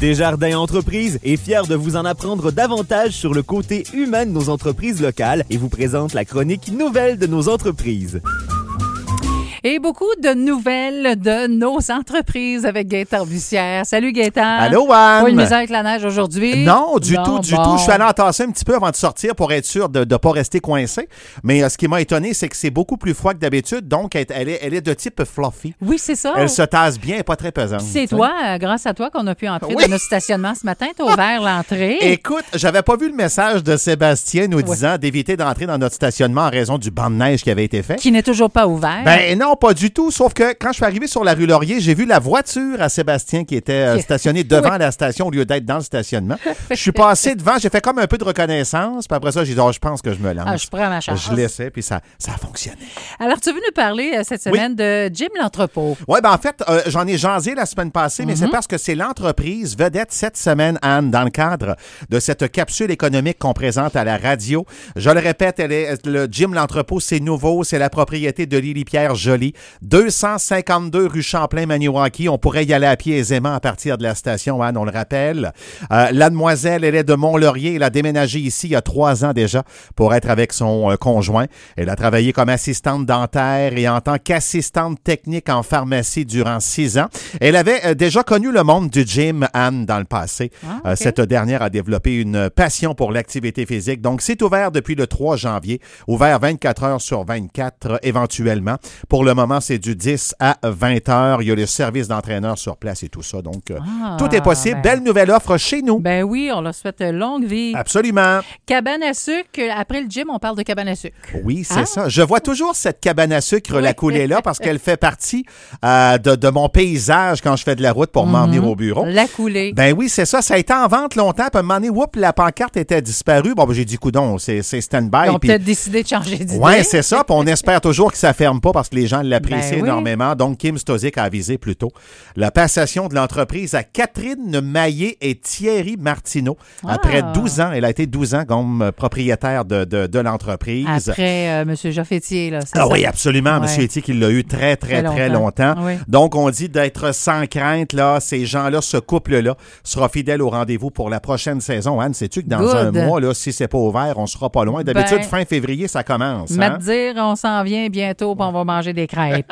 Desjardins Entreprises est fier de vous en apprendre davantage sur le côté humain de nos entreprises locales et vous présente la chronique Nouvelles de nos entreprises. Et beaucoup de nouvelles de nos entreprises avec Gaëtan Bussière. Salut Gaëtan. Allô, Anne. Pas une misère avec la neige aujourd'hui? Non, du tout. Je suis allé entasser un petit peu avant de sortir pour être sûr de ne pas rester coincé. Mais ce qui m'a étonné, c'est que c'est beaucoup plus froid que d'habitude. Donc, elle est de type fluffy. Oui, c'est ça. Elle se tasse bien et pas très pesante. C'est toi, grâce à toi, qu'on a pu entrer dans notre stationnement ce matin. Tu as ouvert l'entrée. Écoute, j'avais pas vu le message de Sébastien nous disant d'éviter d'entrer dans notre stationnement en raison du banc de neige qui avait été fait. Qui n'est toujours pas ouvert. Ben non, pas du tout. Sauf que quand je suis arrivé sur la rue Laurier, j'ai vu la voiture à Sébastien qui était stationnée devant la station au lieu d'être dans le stationnement. Je suis passé devant, j'ai fait comme un peu de reconnaissance. Puis après ça, j'ai dit, je pense que je me lance. Je prends ma chance. Je laissais, puis ça a fonctionné. Alors, tu veux nous parler cette semaine de Jim l'entrepôt? Oui, ben en fait, j'en ai jasé la semaine passée, mais c'est parce que c'est l'entreprise vedette cette semaine, Anne, dans le cadre de cette capsule économique qu'on présente à la radio. Je le répète, le Jim l'entrepôt, c'est nouveau, c'est la propriété de Lily-Pierre Joly. 252 rue Champlain-Maniwaki. On pourrait y aller à pied aisément à partir de la station, Anne, on le rappelle. La demoiselle, elle est de Mont-Laurier. Elle a déménagé ici il y a 3 ans déjà pour être avec son conjoint. Elle a travaillé comme assistante dentaire et en tant qu'assistante technique en pharmacie durant 6 ans. Elle avait déjà connu le monde du gym, Anne, dans le passé. Okay. Cette dernière a développé une passion pour l'activité physique. Donc, c'est ouvert depuis le 3 janvier, ouvert 24 heures sur 24 éventuellement. Pour le moment, c'est du 10 à 20 heures. Il y a le service d'entraîneur sur place et tout ça. Donc, tout est possible. Belle nouvelle offre chez nous. Ben oui, on leur souhaite longue vie. Absolument. Cabane à sucre. Après le gym, on parle de cabane à sucre. Oui, c'est ça. Je vois toujours cette cabane à sucre, la coulée là, parce qu'elle fait partie de mon paysage quand je fais de la route pour m'en venir au bureau. La coulée. Ben oui, c'est ça. Ça a été en vente longtemps. Puis à un moment donné, la pancarte était disparue. Bon, ben, j'ai dit, coudonc, c'est stand-by. Ils ont peut-être décidé de changer d'idée. Oui, c'est ça. Puis on espère toujours que ça ne ferme pas parce que les gens l'apprécient énormément. Donc, Kim Stozic a avisé plus tôt la passation de l'entreprise à Catherine Maillet et Thierry Martineau. Après 12 ans, elle a été 12 ans comme propriétaire de l'entreprise. Après M. Jaffetier, là, c'est ça? Oui, absolument. M. Etier qui l'a eu très longtemps. Oui. Donc, on dit d'être sans crainte, là. Ces gens-là, ce couple-là, sera fidèle au rendez-vous pour la prochaine saison. Anne, sais-tu que dans un mois, là, si c'est pas ouvert, on sera pas loin. D'habitude, fin février, ça commence. Me dire, on s'en vient bientôt, puis on va manger des crêpes.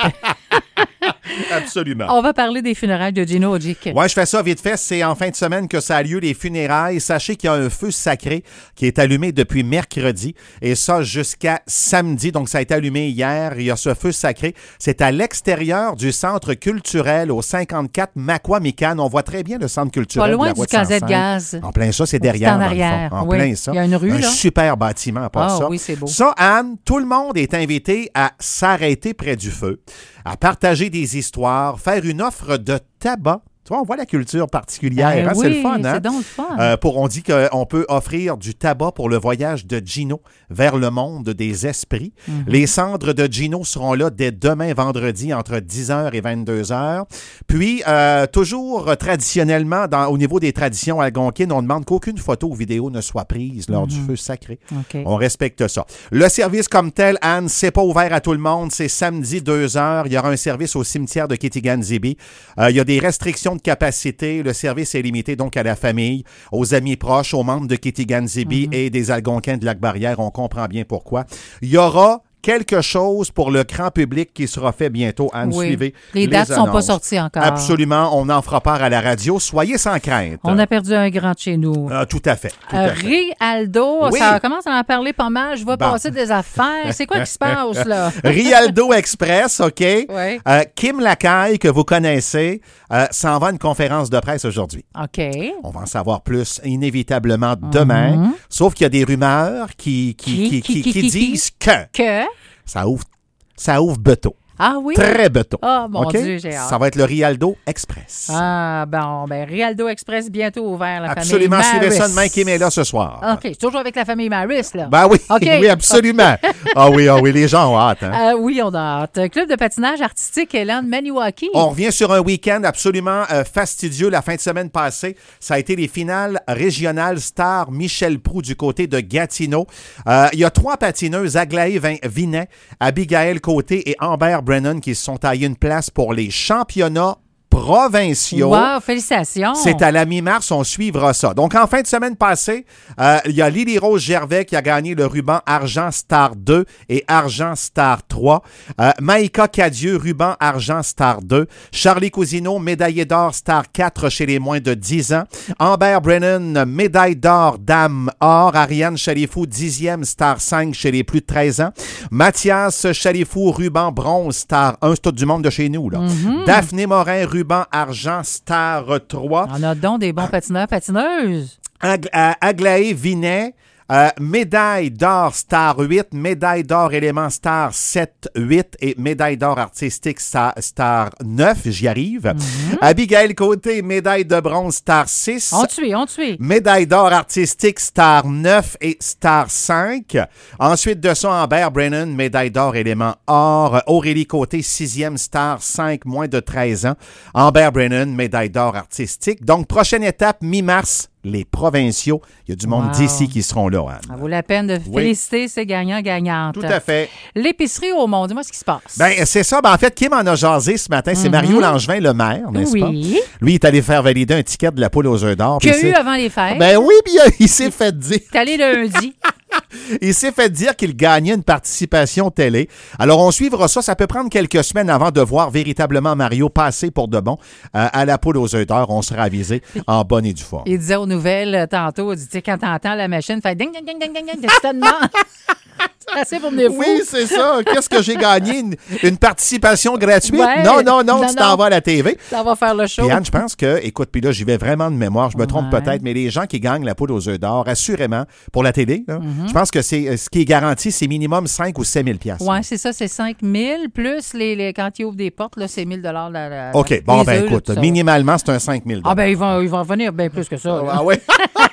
Absolument. On va parler des funérailles de Gino Ojic. Oui, je fais ça vite fait. C'est en fin de semaine que ça a lieu, les funérailles. Sachez qu'il y a un feu sacré qui est allumé depuis mercredi et ça jusqu'à samedi. Donc, ça a été allumé hier. Il y a ce feu sacré. C'est à l'extérieur du centre culturel au 54 Macquamican. On voit très bien le centre culturel. Pas loin de la du voie de Casette Gaz. En plein ça, c'est derrière. En arrière. En plein ça. Il y a une rue, un là. super bâtiment à part ça. Oui, c'est beau. Ça, Anne, tout le monde est invité à s'arrêter près du feu, à partager des histoires, faire une offre de tabac. Tu vois, on voit la culture particulière. Oui, c'est le fun, hein? C'est donc le fun. On dit qu'on peut offrir du tabac pour le voyage de Gino vers le monde des esprits. Mm-hmm. Les cendres de Gino seront là dès demain vendredi entre 10h et 22h. Puis, toujours traditionnellement, au niveau des traditions algonquines, on demande qu'aucune photo ou vidéo ne soit prise lors du feu sacré. Okay. On respecte ça. Le service comme tel, Anne, c'est pas ouvert à tout le monde. C'est samedi 2h. Il y aura un service au cimetière de Kitigan-Zibi. Il y a des restrictions de capacité. Le service est limité donc à la famille, aux amis proches, aux membres de Kitigan-Zibi et des Algonquins de Lac-Barrière. On comprend bien pourquoi. Il y aura quelque chose pour le grand public qui sera fait bientôt. Anne, suivez les dates ne sont pas sorties encore. Absolument. On en fera part à la radio. Soyez sans crainte. On a perdu un grand de chez nous. Tout à fait. Rialdo, ça commence à en parler pas mal. Je vois passer des affaires. C'est quoi qui se passe, là? Rialdo Express, OK? Oui. Kim Lacaille, que vous connaissez, s'en va à une conférence de presse aujourd'hui. OK. On va en savoir plus inévitablement demain. Sauf qu'il y a des rumeurs qui disent que ça ouvre beto. Ah oui? Très beto. Ah, mon Dieu, j'ai hâte. Ça va être le Rialdo Express. Ah, bon, Rialdo Express bientôt ouvert, la absolument, famille Maris. suivez ça demain, Kim est là ce soir. OK, c'est toujours avec la famille Maris, là. Ben oui, okay. Oui, absolument. Ah oui, les gens ont hâte. Hein? Oui, on a hâte. Club de patinage artistique Hélène Maniwaki. On revient sur un week-end absolument fastidieux la fin de semaine passée. Ça a été les finales régionales Star Michel Proulx du côté de Gatineau. Il y a 3 patineuses, Aglaé Vinet, Abigail Côté et Amber Brennan qui se sont taillés une place pour les championnats provinciaux. Wow, félicitations. C'est à la mi-mars, on suivra ça. Donc, en fin de semaine passée, il y a Lily-Rose Gervais qui a gagné le ruban Argent Star 2 et Argent Star 3. Maïka Cadieux, ruban Argent Star 2. Charlie Cousineau, médaillé d'or Star 4 chez les moins de 10 ans. Amber Brennan, médaille d'or Dame Or. Ariane Chalifou, 10e Star 5 chez les plus de 13 ans. Mathias Chalifou, ruban bronze Star 1. C'est tout du monde de chez nous, là. Daphné Morin, ruban argent Star 3. On a donc des bons patineurs, patineuses. Aglaé Vinet, médaille d'or Star 8, médaille d'or élément Star 7, 8 et médaille d'or artistique Star 9, j'y arrive. Abigail Côté, médaille de bronze Star 6. On tue. Médaille d'or artistique Star 9 et Star 5. Ensuite de ça, Amber Brennan, médaille d'or élément or. Aurélie Côté, 6e Star 5, moins de 13 ans. Amber Brennan, médaille d'or artistique. Donc, prochaine étape, mi-mars. Les provinciaux. Il y a du monde d'ici qui seront là, Anne. Ça vaut la peine de féliciter ces gagnants-gagnantes. Tout à fait. L'épicerie au monde, dis-moi ce qui se passe. Ben c'est ça. Ben, en fait, Kim en a jasé ce matin. C'est Mario Langevin, le maire, n'est-ce pas? Lui, il est allé faire valider un ticket de la poule aux œufs d'or. Qu'il y a eu avant les fêtes. Ben oui, puis il s'est fait dire. T'es allé lundi. Il s'est fait dire qu'il gagnait une participation télé. Alors, on suivra ça. Ça peut prendre quelques semaines avant de voir véritablement Mario passer pour de bon à la poule aux œufs d'or. On sera avisé en bonne et due forme. Il disait aux nouvelles tantôt, il dit, tu sais, quand t'entends la machine, fait ding, ding, ding, ding, ding, ding, qu'est-ce que tu te demandes? C'est assez pour venir fou. Oui, c'est ça. Qu'est-ce que j'ai gagné? Une participation gratuite? Ouais. Non, tu t'en vas à la TV. Ça va faire le show. Puis Anne, je pense que, écoute, puis là, j'y vais vraiment de mémoire, je me trompe peut-être, mais les gens qui gagnent la poule aux œufs d'or, assurément, pour la télé, là, je pense que c'est ce qui est garanti, c'est minimum 5 ou 7 000 $. Oui, c'est ça, c'est 5 000 plus quand ils ouvrent des portes, là, c'est 1 000 OK, bon, ben écoute, minimalement, c'est un 5 000 $. Ah ben, ils vont revenir bien plus que ça. Ah ouais.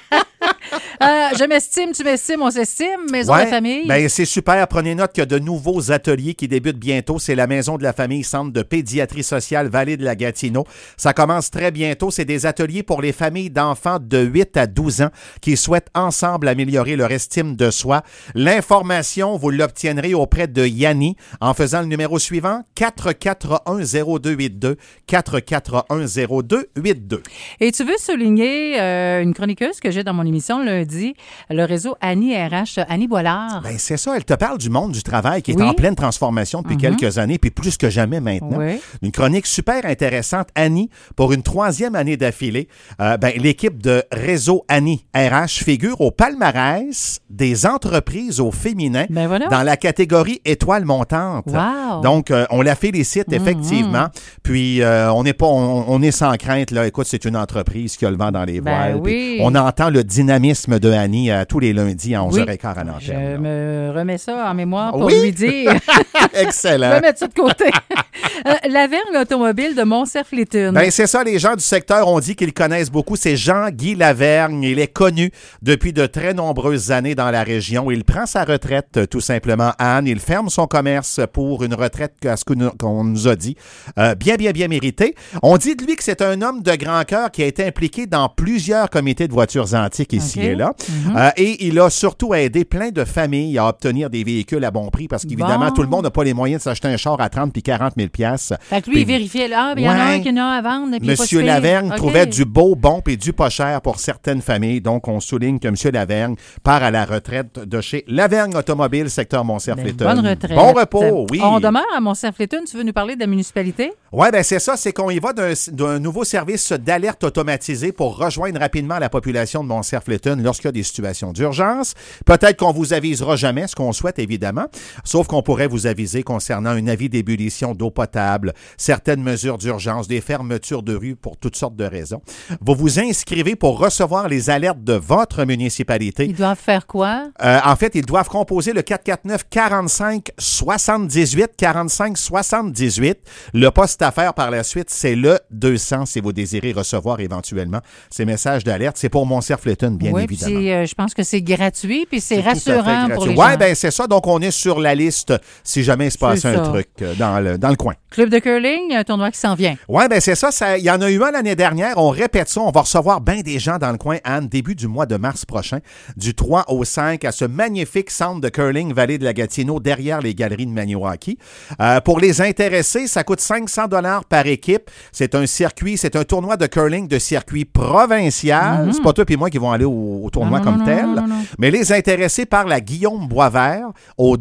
Je m'estime, tu m'estimes, on s'estime, Maison de la famille. Ben c'est super. Prenez note qu'il y a de nouveaux ateliers qui débutent bientôt. C'est la Maison de la famille, centre de pédiatrie sociale Vallée de la Gatineau. Ça commence très bientôt. C'est des ateliers pour les familles d'enfants de 8 à 12 ans qui souhaitent ensemble améliorer leur estime de soi. L'information, vous l'obtiendrez auprès de Yanni en faisant le numéro suivant, 441-0282, 441-0282. Et tu veux souligner une chroniqueuse que j'ai dans mon émission lundi, le réseau Annie RH, Annie Boilard. Ben c'est ça, elle te parle du monde du travail qui est en pleine transformation depuis quelques années, puis plus que jamais maintenant. Oui. Une chronique super intéressante. Annie, pour une 3e année d'affilée, l'équipe de réseau Annie RH figure au palmarès des entreprises au féminin dans la catégorie étoile montante. Wow. Donc, on la félicite effectivement. Puis, on est sans crainte. Là. Écoute, c'est une entreprise qui a le vent dans les voiles. Oui. On entend le dynamisme de Annie tous les lundis à 11h15 à l'antenne. Je me remets ça en mémoire pour lui dire. Excellent. Je vais mettre ça de côté. Lavergne Automobile de Montcerf-Létune. Ben c'est ça, les gens du secteur ont dit qu'ils connaissent beaucoup. C'est Jean-Guy Lavergne. Il est connu depuis de très nombreuses années dans la région. Il prend sa retraite, tout simplement, Anne. Il ferme son commerce pour une retraite, à ce qu'on nous a dit, bien méritée. On dit de lui que c'est un homme de grand cœur qui a été impliqué dans plusieurs comités de voitures antiques ici et là. Et il a surtout aidé plein de familles à obtenir des véhicules à bon prix parce qu'évidemment, tout le monde n'a pas les moyens de s'acheter un char à 30 puis 40 000 $. Fait que lui, il vérifiait là, il y en a un qui en a à vendre. Monsieur Lavergne trouvait du beau, bon et du pas cher pour certaines familles. Donc, on souligne que Monsieur Lavergne part à la retraite de chez Lavergne Automobile, secteur Montcerf-Létune. Bonne retraite. Bon repos, oui. On demeure à Montcerf-Létune. Tu veux nous parler de la municipalité? Oui, ben c'est ça. C'est qu'on y va d'un nouveau service d'alerte automatisé pour rejoindre rapidement la population de Montcerf-Létune lorsqu'il y a des situations d'urgence. Peut-être qu'on vous avisera jamais, ce qu'on souhaite évidemment, sauf qu'on pourrait vous aviser concernant un avis d'ébullition d'eau potable, certaines mesures d'urgence, des fermetures de rue pour toutes sortes de raisons. Vous vous inscrivez pour recevoir les alertes de votre municipalité. Ils doivent faire quoi? En fait, ils doivent composer le 449-45-78, 45-78. Le poste à faire par la suite, c'est le 200 si vous désirez recevoir éventuellement ces messages d'alerte. C'est pour Montcerf-Létune, bien évidemment. je pense que c'est gratuit, puis c'est rassurant pour les gens. Oui, bien, c'est ça. Donc, on est sur la liste si jamais il se passe un truc dans le coin. Club de curling, un tournoi qui s'en vient. Oui, bien, c'est ça. Il y en a eu un l'année dernière. On répète ça. On va recevoir bien des gens dans le coin, Anne, début du mois de mars prochain, du 3 au 5, à ce magnifique centre de curling Vallée de la Gatineau, derrière les galeries de Maniwaki. Pour les intéressés, ça coûte 500 $ par équipe. C'est un tournoi de curling de circuit provincial. C'est pas toi et moi qui vont aller au tournoi tel. Non. Mais les intéressés parlent à Guillaume Boisvert au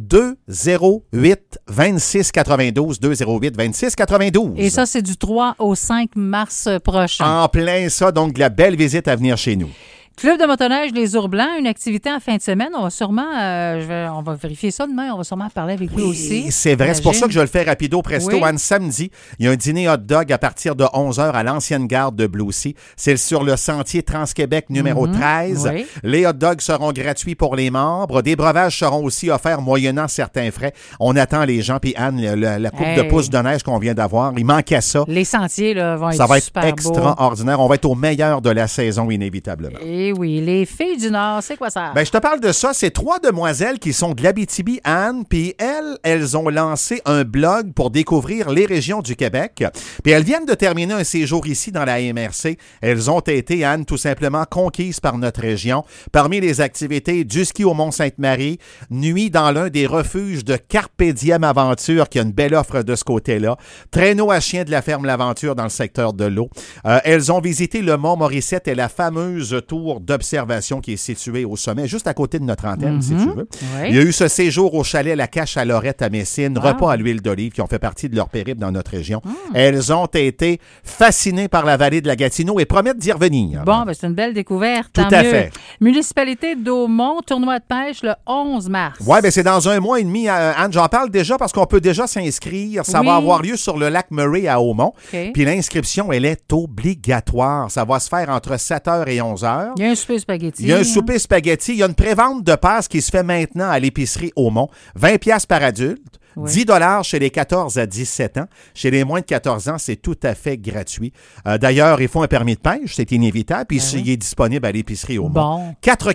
208-2692, 208-2692. Et ça, c'est du 3 au 5 mars prochain. En plein ça, donc de la belle visite à venir chez nous. Club de motoneige Les Ours Blancs, une activité en fin de semaine. On va sûrement, on va vérifier ça demain. On va sûrement parler avec lui aussi. C'est vrai. C'est pour ça que je le fais rapido presto. Oui. Anne, samedi, il y a un dîner hot dog à partir de 11h à l'ancienne gare de Bleucy. C'est sur le sentier Trans-Québec numéro 13. Oui. Les hot dogs seront gratuits pour les membres. Des breuvages seront aussi offerts moyennant certains frais. On attend les gens. Puis Anne, la coupe de pouce de neige qu'on vient d'avoir, il manquait ça. Les sentiers là, vont être ça va être super extraordinaire. beaux. On va être au meilleur de la saison, inévitablement. Et oui, les filles du Nord, c'est quoi ça? Ben, je te parle de ça. C'est 3 demoiselles qui sont de l'Abitibi, Anne, puis elles ont lancé un blog pour découvrir les régions du Québec. Puis elles viennent de terminer un séjour ici dans la MRC. Elles ont été, Anne, tout simplement conquises par notre région. Parmi les activités, du ski au Mont-Sainte-Marie, nuit dans l'un des refuges de Carpe Diem Aventure, qui a une belle offre de ce côté-là. Traîneau à chien de la ferme L'Aventure dans le secteur de l'eau. Elles ont visité le Mont Morissette et la fameuse tour d'observation qui est située au sommet, juste à côté de notre antenne, si tu veux. Oui. Il y a eu ce séjour au chalet La Cache à Lorette à Messine, repas à l'huile d'olive qui ont fait partie de leur périple dans notre région. Elles ont été fascinées par la vallée de la Gatineau et promettent d'y revenir. Bon, ben c'est une belle découverte. Tout tant à mieux. fait. Municipalité d'Aumont, tournoi de pêche le 11 mars. Oui, bien c'est dans un mois et demi. Anne, j'en parle déjà parce qu'on peut déjà s'inscrire. Ça va avoir lieu sur le lac Murray à Aumont. Okay. Puis l'inscription, elle est obligatoire. Ça va se faire entre 7h et 11h. Il y a un souper spaghetti. Il y a un souper spaghetti. Il y a une prévente de passes qui se fait maintenant à l'épicerie Aumont. 20$ par adulte. Oui. 10 $ chez les 14 à 17 ans. Chez les moins de 14 ans, c'est tout à fait gratuit. D'ailleurs, il faut un permis de pêche, c'est inévitable, puis il est disponible à l'épicerie Aumont. Bon.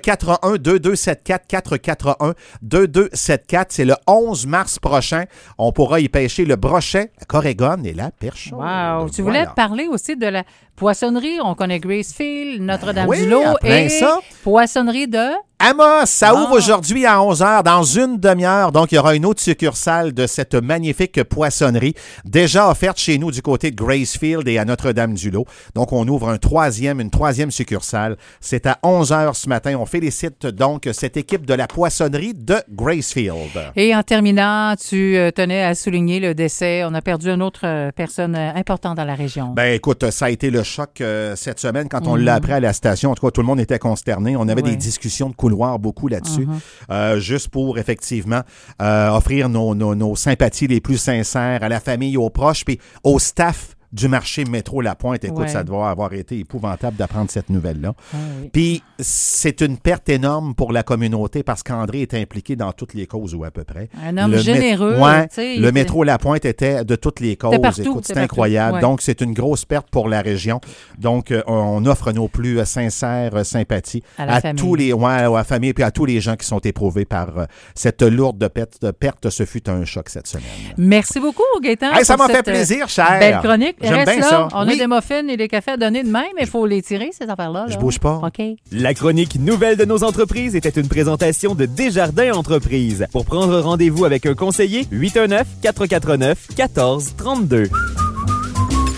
441-2274, 441-2274, c'est le 11 mars prochain. On pourra y pêcher le brochet, la corégone et la perche. Wow. Tu voulais parler aussi de la poissonnerie. On connaît Gracefield, Notre-Dame-du-Lot après et ça, poissonnerie de... Amos, ça ouvre aujourd'hui à 11h, dans une demi-heure. Donc, il y aura une autre succursale de cette magnifique poissonnerie, déjà offerte chez nous du côté de Gracefield et à Notre-Dame-du-Lot. Donc, on ouvre une troisième succursale. C'est à 11h ce matin. On félicite donc cette équipe de la poissonnerie de Gracefield. Et en terminant, tu tenais à souligner le décès. On a perdu une autre personne importante dans la région. Ben, écoute, ça a été le choc cette semaine quand on l'a appris à la station. En tout cas, tout le monde était consterné. On avait des discussions de couloir beaucoup là-dessus, juste pour effectivement offrir nos sympathies les plus sincères à la famille, aux proches, puis au staff du marché métro La Pointe. Écoute, ça doit avoir été épouvantable d'apprendre cette nouvelle-là. Puis, c'est une perte énorme pour la communauté parce qu'André est impliqué dans toutes les causes ou à peu près. Un homme généreux. Le métro La Pointe était de toutes les causes. Écoute, c'est incroyable. Ouais. Donc, c'est une grosse perte pour la région. Donc, on offre nos plus sincères sympathies à tous les, à la famille puis à tous les gens qui sont éprouvés par cette lourde perte. Ce fut un choc cette semaine. Merci beaucoup, Gaëtan. Hey, ça m'a fait plaisir, cher. Belle chronique. J'aime bien là. ça. On a des muffins et des cafés à donner demain, mais il faut les tirer, ces affaires-là. Je bouge pas. OK. La chronique Nouvelle de nos entreprises était une présentation de Desjardins Entreprises. Pour prendre rendez-vous avec un conseiller, 819-449-1432.